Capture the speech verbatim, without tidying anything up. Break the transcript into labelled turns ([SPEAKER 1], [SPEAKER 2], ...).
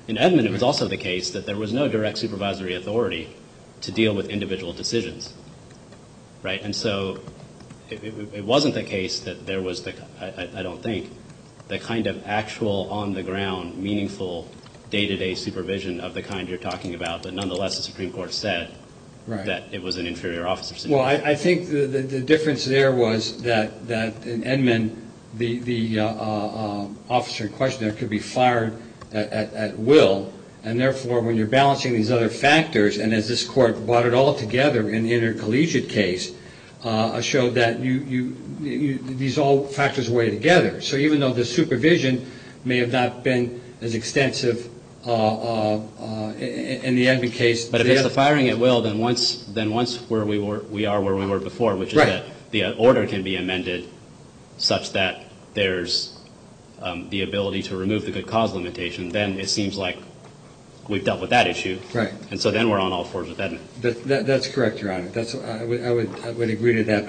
[SPEAKER 1] in Edmond, it was also the case that there was no direct supervisory authority to deal with individual decisions, right? And so it, it, it wasn't the case that there was, the, I, I don't think, the kind of actual, on-the-ground, meaningful, day-to-day supervision of the kind you're talking about, but nonetheless the Supreme Court said right. that it was an inferior officer situation.
[SPEAKER 2] Well, I, I think the, the, the difference there was that, that in Edmond, the, the uh, uh, officer in question there could be fired at, at, at will, and therefore when you're balancing these other factors, and as this Court brought it all together in the intercollegiate case, uh, showed that you, you, you, these all factors weigh together. So even though the supervision may have not been as extensive uh, uh, uh, in, in the Edmond case.
[SPEAKER 1] But if it's the firing at will, then once then once where we were we are where we were before, which is right. that the order can be amended such that there's um, the ability to remove the good cause limitation, then it seems like we've dealt with that issue.
[SPEAKER 2] Right.
[SPEAKER 1] And so then we're on all fours with Edmond.
[SPEAKER 2] That, that, that's correct, Your Honor. That's I would I would I would agree to that.